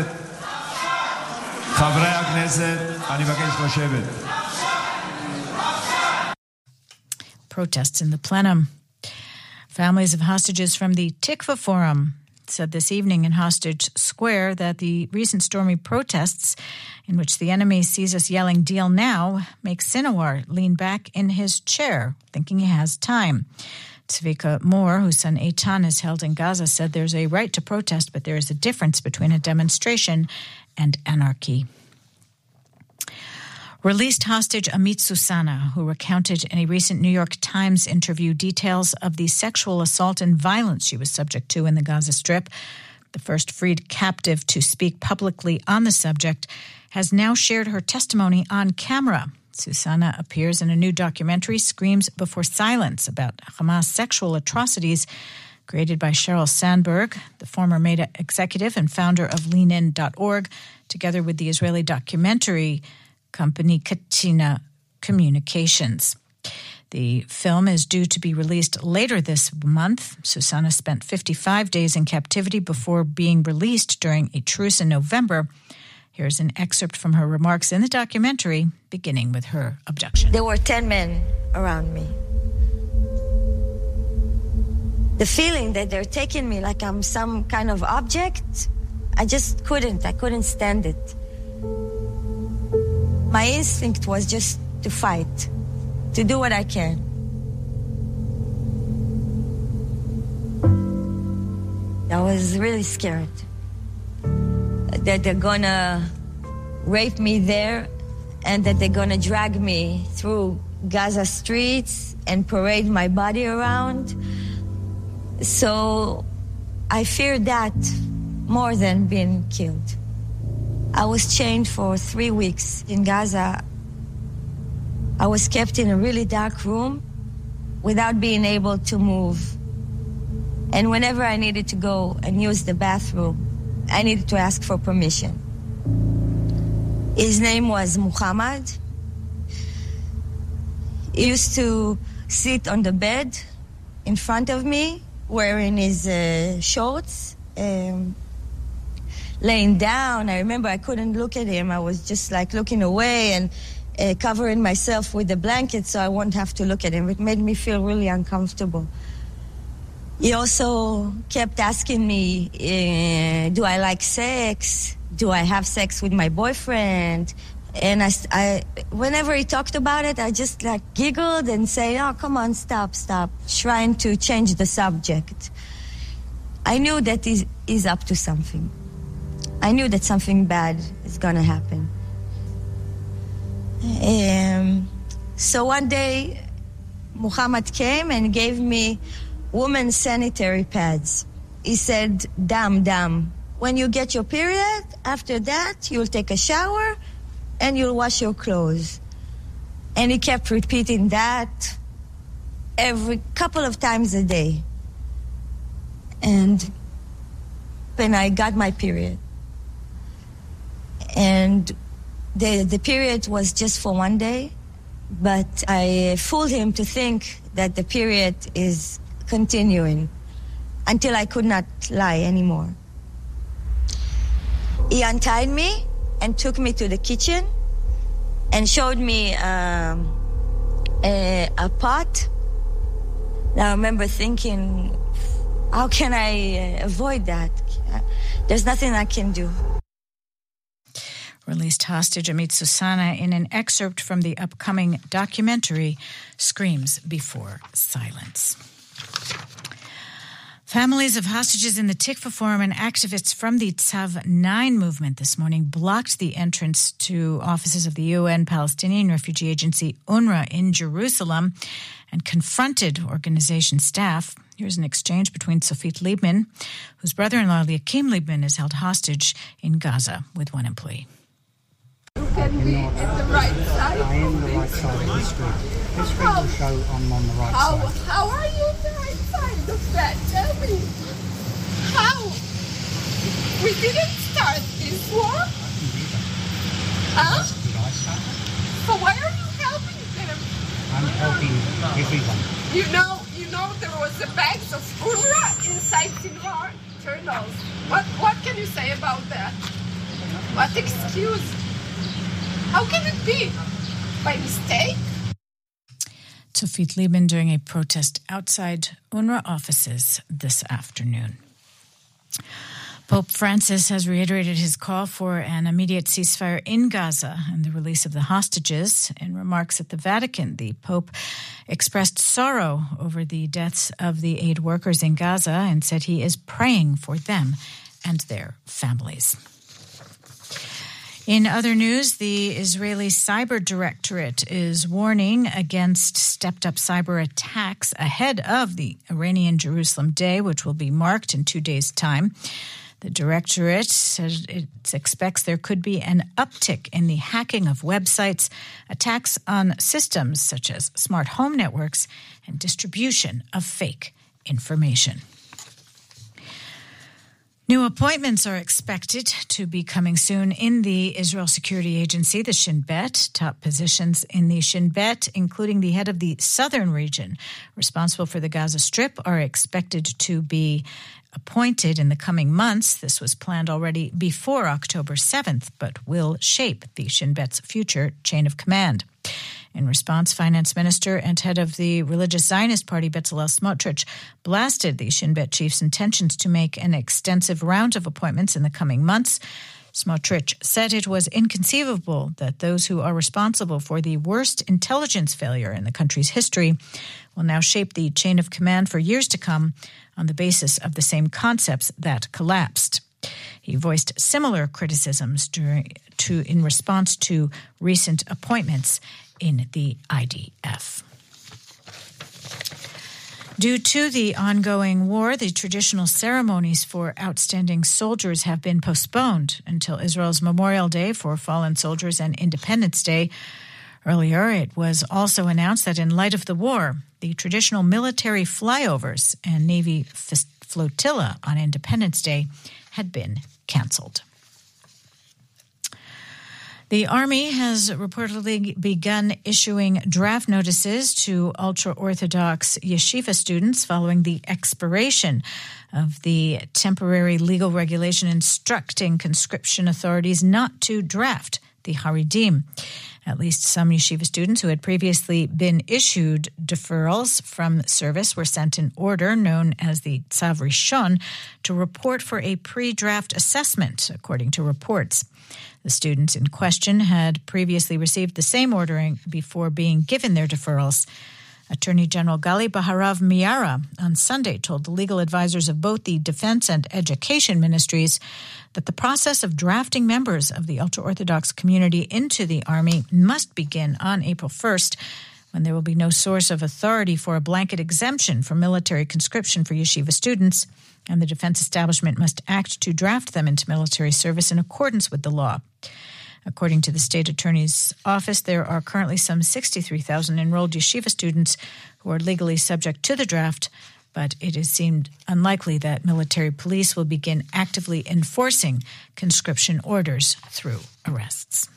in the plenum. Families of hostages from the Tikva Forum said this evening in Hostage Square that the recent stormy protests in which the enemy sees us yelling "Deal now" makes Sinawar lean back in his chair, thinking he has time. Tzvika Moore, whose son Eitan is held in Gaza, said there's a right to protest, but there is a difference between a demonstration and anarchy. Released hostage Amit Susana, who recounted in a recent New York Times interview details of the sexual assault and violence she was subject to in the Gaza Strip, the first freed captive to speak publicly on the subject, has now shared her testimony on camera. Susana appears in a new documentary, Screams Before Silence, about Hamas sexual atrocities, created by Sheryl Sandberg, the former Meta executive and founder of LeanIn.org, together with the Israeli documentary company Katina Communications. The film is due to be released later this month. Susana spent 55 days in captivity before being released during a truce in November. Here's an excerpt from her remarks in the documentary, beginning with her abduction. There were 10 men around me. The feeling that they're taking me like I'm some kind of object, I just couldn't. I couldn't stand it. My instinct was just to fight, to do what I can. I was really scared that they're gonna rape me there and that they're gonna drag me through Gaza streets and parade my body around. So I feared that more than being killed. I was chained for 3 weeks in Gaza. I was kept in a really dark room without being able to move. And whenever I needed to go and use the bathroom, I needed to ask for permission. His name was Muhammad. He used to sit on the bed in front of me, wearing his shorts, laying down. I remember I couldn't look at him. I was just like looking away and covering myself with the blanket so I wouldn't have to look at him. It made me feel really uncomfortable. He also kept asking me, do I like sex? Do I have sex with my boyfriend? And I, whenever he talked about it, I just like giggled and say, oh, come on, stop, trying to change the subject. I knew that he's up to something. I knew that something bad is going to happen. So one day, Muhammad came and gave me women's sanitary pads. He said, dam. When you get your period, after that, you'll take a shower and you'll wash your clothes. And he kept repeating that every couple of times a day. And when I got my period, and the period was just for one day, but I fooled him to think that the period is continuing until I could not lie anymore. He untied me and took me to the kitchen and showed me a pot. And I remember thinking, how can I avoid that? There's nothing I can do. Released hostage Amit Susana in an excerpt from the upcoming documentary Screams Before Silence. Families of hostages in the Tikva Forum and activists from the Tzav 9 movement this morning blocked the entrance to offices of the UN Palestinian Refugee Agency UNRWA in Jerusalem and confronted organization staff. Here's an exchange between Sofit Liebman, whose brother-in-law Eliakim Liebman is held hostage in Gaza, with one employee. Can we at the right side? I am the right side of the street. This street will show I'm on the right side. How are you on the right side of that? Tell me. How? We didn't start this war. Huh? Did I start it? So why are you helping them? I'm helping everyone. You know there was a bags of UNRWA inside Sinwar journals. What can you say about that? What excuse? How can it be? By mistake? Sofit Liebman during a protest outside UNRWA offices this afternoon. Pope Francis has reiterated his call for an immediate ceasefire in Gaza and the release of the hostages. In remarks at the Vatican, the Pope expressed sorrow over the deaths of the aid workers in Gaza and said he is praying for them and their families. In other news, the Israeli Cyber Directorate is warning against stepped-up cyber attacks ahead of the Iranian Jerusalem Day, which will be marked in 2 days' time. The Directorate says it expects there could be an uptick in the hacking of websites, attacks on systems such as smart home networks, and distribution of fake information. New appointments are expected to be coming soon in the Israel Security Agency, the Shin Bet. Top positions in the Shin Bet, including the head of the southern region responsible for the Gaza Strip, are expected to be appointed in the coming months. This was planned already before October 7th, but will shape the Shin Bet's future chain of command. In response, Finance Minister and head of the religious Zionist party, Bezalel Smotrich, blasted the Shin Bet chief's intentions to make an extensive round of appointments in the coming months. Smotrich said it was inconceivable that those who are responsible for the worst intelligence failure in the country's history will now shape the chain of command for years to come on the basis of the same concepts that collapsed. He voiced similar criticisms in response to recent appointments in the IDF. Due to the ongoing war, the traditional ceremonies for outstanding soldiers have been postponed until Israel's Memorial Day for Fallen Soldiers and Independence Day. Earlier, it was also announced that in light of the war, the traditional military flyovers and Navy flotilla on Independence Day had been canceled. The Army has reportedly begun issuing draft notices to ultra-Orthodox yeshiva students following the expiration of the temporary legal regulation instructing conscription authorities not to draft the Haredim. At least some yeshiva students who had previously been issued deferrals from service were sent an order known as the Tzav Rishon to report for a pre-draft assessment, according to reports. The students in question had previously received the same ordering before being given their deferrals. Attorney General Gali Baharav Miara on Sunday told the legal advisors of both the Defense and Education ministries that the process of drafting members of the ultra-Orthodox community into the Army must begin on April 1st, when there will be no source of authority for a blanket exemption for military conscription for yeshiva students, and the defense establishment must act to draft them into military service in accordance with the law. According to the state attorney's office, there are currently some 63,000 enrolled yeshiva students who are legally subject to the draft, but it has seemed unlikely that military police will begin actively enforcing conscription orders through arrests.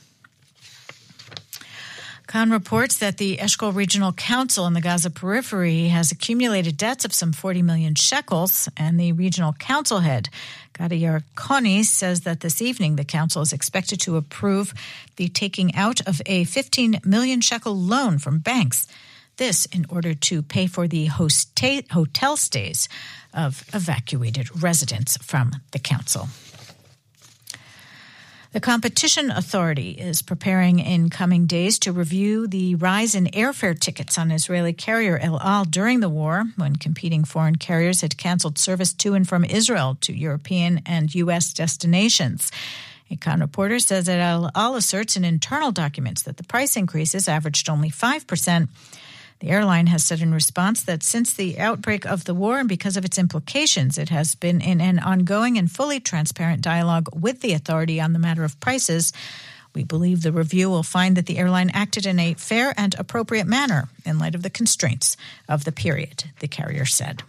Khan reports that the Eshkol Regional Council in the Gaza periphery has accumulated debts of some 40 million shekels, and the regional council head, Gadi Yarkoni, says that this evening the council is expected to approve the taking out of a 15 million shekel loan from banks. This in order to pay for the hotel stays of evacuated residents from the council. The Competition Authority is preparing in coming days to review the rise in airfare tickets on Israeli carrier El Al during the war, when competing foreign carriers had canceled service to and from Israel to European and U.S. destinations. A Khan reporter says that El Al asserts in internal documents that the price increases averaged only 5%. The airline has said in response that since the outbreak of the war and because of its implications, it has been in an ongoing and fully transparent dialogue with the authority on the matter of prices. We believe the review will find that the airline acted in a fair and appropriate manner in light of the constraints of the period, the carrier said.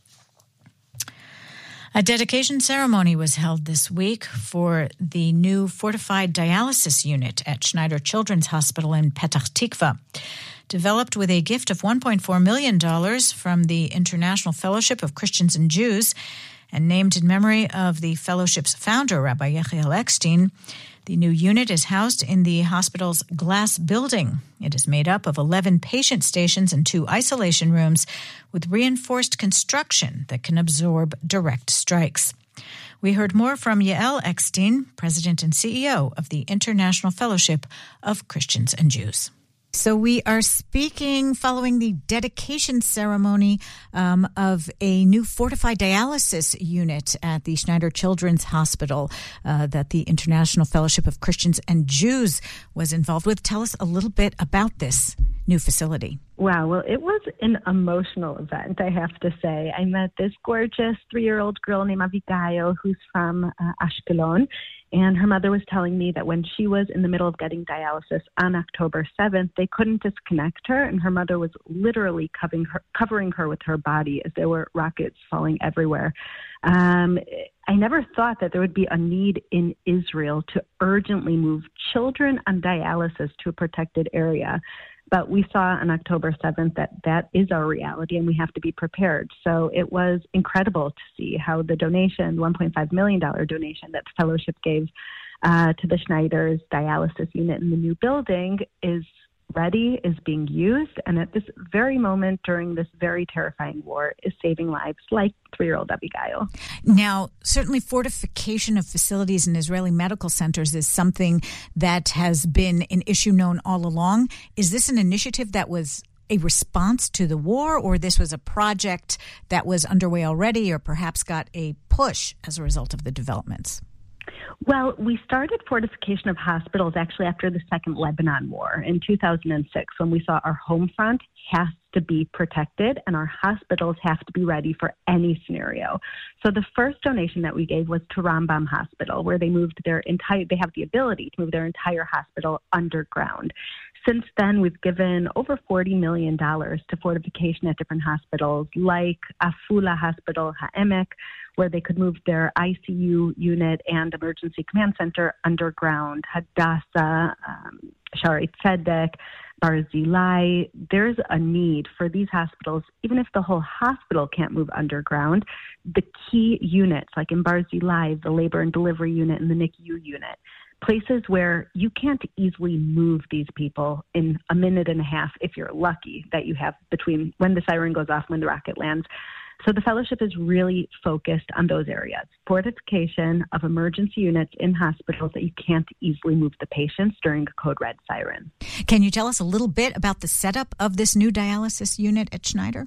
A dedication ceremony was held this week for the new fortified dialysis unit at Schneider Children's Hospital in Petach Tikva. Developed with a gift of $1.4 million from the International Fellowship of Christians and Jews and named in memory of the fellowship's founder, Rabbi Yechiel Eckstein, the new unit is housed in the hospital's glass building. It is made up of 11 patient stations and 2 isolation rooms with reinforced construction that can absorb direct strikes. We heard more from Yael Eckstein, President and CEO of the International Fellowship of Christians and Jews. So we are speaking following the dedication ceremony of a new fortified dialysis unit at the Schneider Children's Hospital that the International Fellowship of Christians and Jews was involved with. Tell us a little bit about this new facility. Wow, well, it was an emotional event, I have to say. I met this gorgeous 3-year-old girl named Abigail who's from Ashkelon. And her mother was telling me that when she was in the middle of getting dialysis on October 7th, they couldn't disconnect her, and her mother was literally covering her with her body as there were rockets falling everywhere. I never thought that there would be a need in Israel to urgently move children on dialysis to a protected area. But we saw on October 7th that is our reality, and we have to be prepared. So it was incredible to see how the donation, $1.5 million donation that the fellowship gave to the Schneider's dialysis unit in the new building is ready, is being used, and at this very moment during this very terrifying war is saving lives like 3-year-old Abigail. Now, certainly fortification of facilities in Israeli medical centers is something that has been an issue known all along. Is this an initiative that was a response to the war, or this was a project that was underway already or perhaps got a push as a result of the developments? Well, we started fortification of hospitals actually after the Second Lebanon War in 2006, when we saw our home front has to be protected and our hospitals have to be ready for any scenario. So the first donation that we gave was to Rambam Hospital, where they have the ability to move their entire hospital underground. Since then, we've given over $40 million to fortification at different hospitals like Afula Hospital, Ha'emek, where they could move their ICU unit and emergency command center underground, Hadassah, Shari Tzedek, Barzilai. There's a need for these hospitals, even if the whole hospital can't move underground, the key units, like in Barzilai, the labor and delivery unit and the NICU unit, places where you can't easily move these people in a minute and a half if you're lucky that you have between when the siren goes off, when the rocket lands. So the fellowship is really focused on those areas. Fortification of emergency units in hospitals that you can't easily move the patients during a code red siren. Can you tell us a little bit about the setup of this new dialysis unit at Schneider?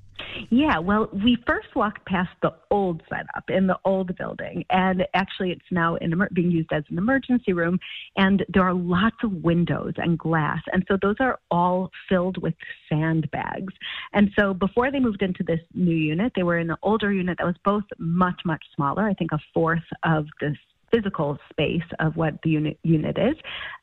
Yeah, well, we first walked past the old setup in the old building, and actually it's now being used as an emergency room, and there are lots of windows and glass, and so those are all filled with sandbags. And so before they moved into this new unit, they were in an older unit that was both much, much smaller, I think a fourth of this physical space of what the unit is,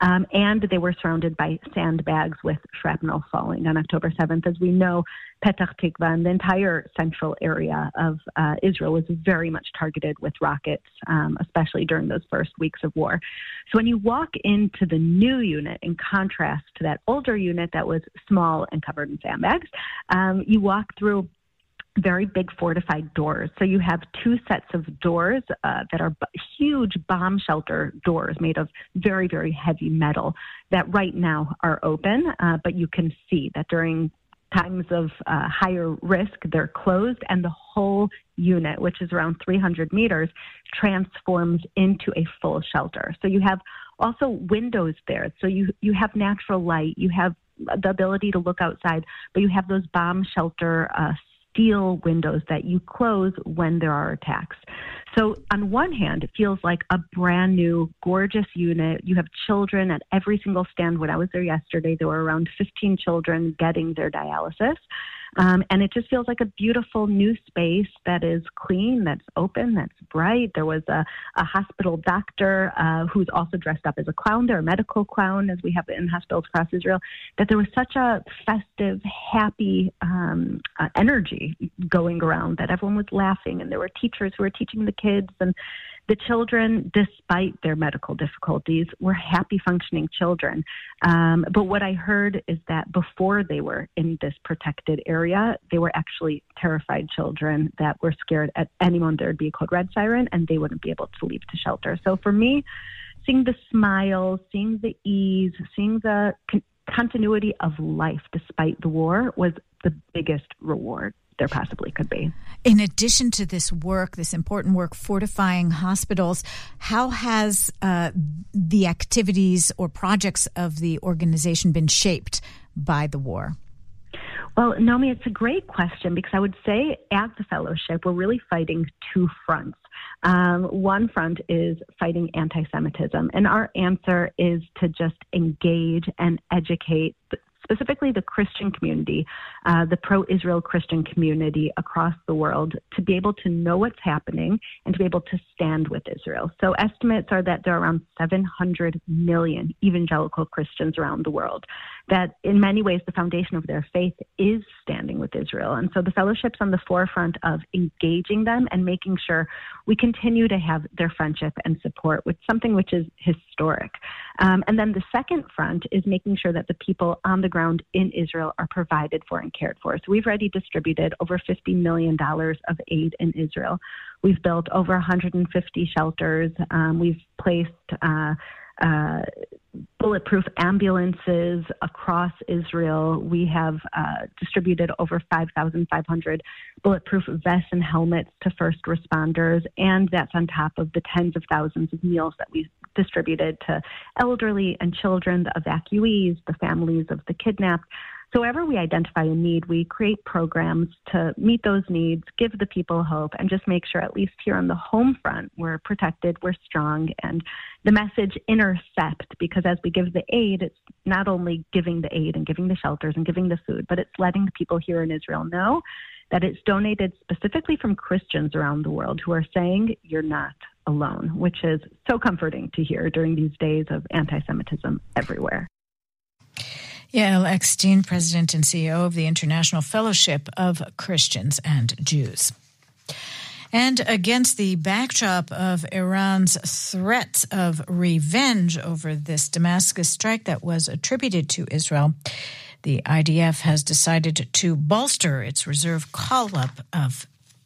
and they were surrounded by sandbags with shrapnel falling on October 7th. As we know, Petach Tikva and the entire central area of Israel was very much targeted with rockets, especially during those first weeks of war. So when you walk into the new unit, in contrast to that older unit that was small and covered in sandbags, you walk through very big fortified doors. So you have two sets of doors that are huge bomb shelter doors made of very, very heavy metal that right now are open, but you can see that during times of higher risk, they're closed, and the whole unit, which is around 300 meters, transforms into a full shelter. So you have also windows there. So you have natural light, you have the ability to look outside, but you have those bomb shelter steel windows that you close when there are attacks. So on one hand, it feels like a brand new, gorgeous unit. You have children at every single stand. When I was there yesterday, there were around 15 children getting their dialysis. And it just feels like a beautiful new space that is clean, that's open, that's bright. There was a hospital doctor who's also dressed up as a clown. There, a medical clown, as we have in hospitals across Israel, that there was such a festive, happy energy going around that everyone was laughing. And there were teachers who were teaching the kids, and the children, despite their medical difficulties, were happy, functioning children. But what I heard is that before they were in this protected area, they were actually terrified children that were scared at any moment there would be a code red siren and they wouldn't be able to leave to shelter. So for me, seeing the smiles, seeing the ease, seeing the continuity of life despite the war was the biggest reward there possibly could be. In addition to this work, this important work, fortifying hospitals, how has the activities or projects of the organization been shaped by the war? Well, Naomi, it's a great question, because I would say at the fellowship, we're really fighting two fronts. One front is fighting anti-Semitism, and our answer is to just engage and educate specifically the Christian community, the pro-Israel Christian community across the world, to be able to know what's happening and to be able to stand with Israel. So estimates are that there are around 700 million evangelical Christians around the world, that in many ways the foundation of their faith is standing with Israel. And so the fellowship's on the forefront of engaging them and making sure we continue to have their friendship and support, with something which is historic. And then the second front is making sure that the people on the ground in Israel are provided for and cared for. So we've already distributed over $50 million of aid in Israel. We've built over 150 shelters. We've placed bulletproof ambulances across Israel. We have distributed over 5,500 bulletproof vests and helmets to first responders, and that's on top of the tens of thousands of meals that we've distributed to elderly and children, the evacuees, the families of the kidnapped. So wherever we identify a need, we create programs to meet those needs, give the people hope, and just make sure, at least here on the home front, we're protected, we're strong, and the message intercept, because as we give the aid, it's not only giving the aid and giving the shelters and giving the food, but it's letting the people here in Israel know that it's donated specifically from Christians around the world who are saying you're not alone, which is so comforting to hear during these days of anti-Semitism everywhere. Yael Eckstein, President and CEO of the International Fellowship of Christians and Jews. And against the backdrop of Iran's threats of revenge over this Damascus strike that was attributed to Israel, the IDF has decided to bolster its reserve call-up of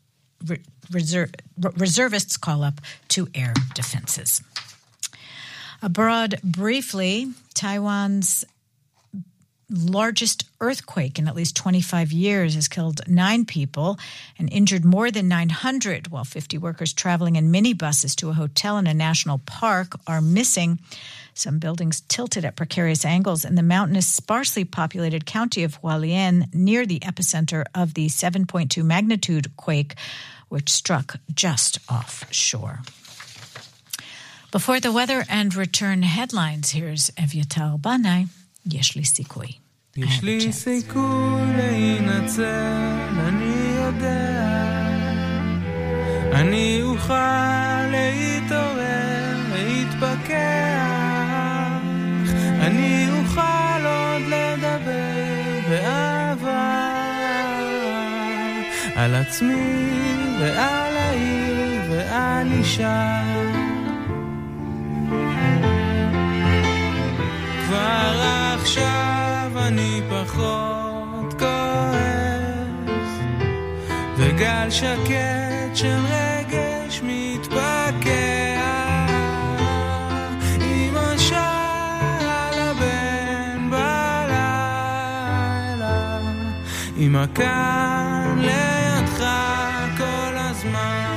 reservists call-up to air defenses. Abroad, briefly, Taiwan's largest earthquake in at least 25 years has killed 9 people and injured more than 900, while 50 workers traveling in minibuses to a hotel in a national park are missing. Some buildings tilted at precarious angles in the mountainous, sparsely populated county of Hualien, near the epicenter of the 7.2 magnitude quake, which struck just offshore. Before the weather and return headlines, here's Eviatar Banai. יש לי סיכוי. יש לי סיכוי להינצל, אני יודע. אני אוכל להתעורר, להתפכח. אני אוכל עוד לדבר באהבה. על עצמי ועל העיר ועל אישה. כבר עכשיו אני פחות כועס, וגל שקט של רגש מתפקע. אמא שעל הבן בלילה, אמא כאן לידך כל הזמן.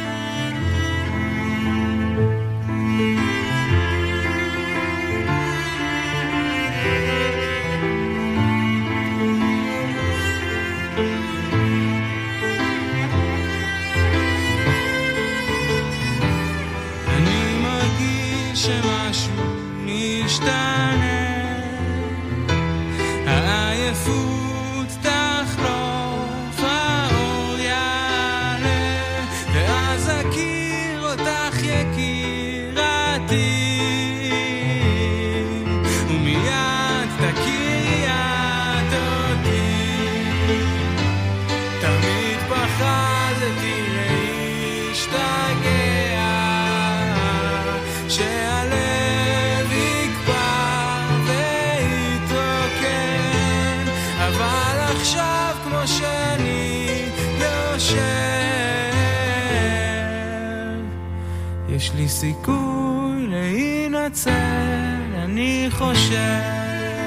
שמשהו משתנה, העייפות תחלוף, האור יעלה, ואז אכיר אותך יקירתי, ומיד תכירי את אותי. תמיד פחדתי להשתגע, שהלב יקפא ויתרוקן, אבל עכשיו כמו שאני יושב, יש לי סיכוי להינצל, אני חושב.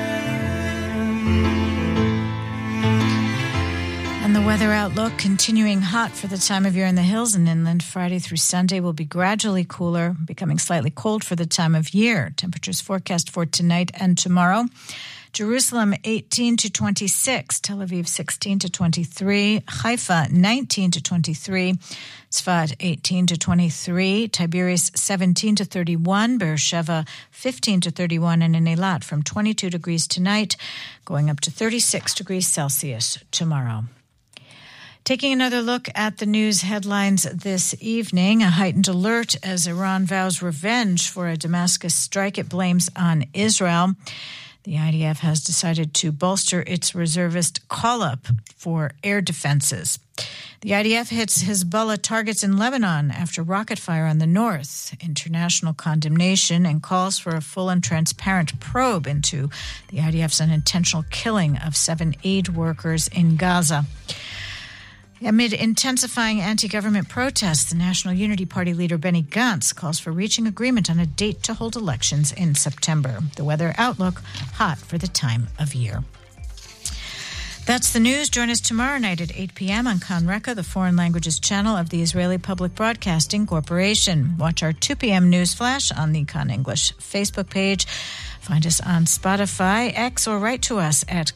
And the weather outlook continuing hot for the time of year in the hills and inland. Friday through Sunday will be gradually cooler, becoming slightly cold for the time of year. Temperatures forecast for tonight and tomorrow. Jerusalem 18 to 26, Tel Aviv 16 to 23, Haifa 19 to 23, Tzfat 18 to 23, Tiberias 17 to 31, Beersheba 15 to 31, and in Eilat from 22 degrees tonight, going up to 36 degrees Celsius tomorrow. Taking another look at the news headlines this evening, a heightened alert as Iran vows revenge for a Damascus strike it blames on Israel. The IDF has decided to bolster its reservist call-up for air defenses. The IDF hits Hezbollah targets in Lebanon after rocket fire on the north. International condemnation and calls for a full and transparent probe into the IDF's unintentional killing of 7 aid workers in Gaza. Amid intensifying anti-government protests, the National Unity Party leader Benny Gantz calls for reaching agreement on a date to hold elections in September. The weather outlook, hot for the time of year. That's the news. Join us tomorrow night at 8 p.m. on Kan Reka, the foreign languages channel of the Israeli Public Broadcasting Corporation. Watch our 2 p.m. news flash on the Kan English Facebook page. Find us on Spotify, X, or write to us at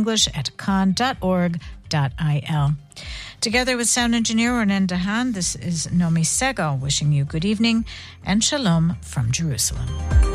kanenglish@kan.org.il. Together with sound engineer Ronen Dahan, this is Nomi Segal wishing you good evening and shalom from Jerusalem.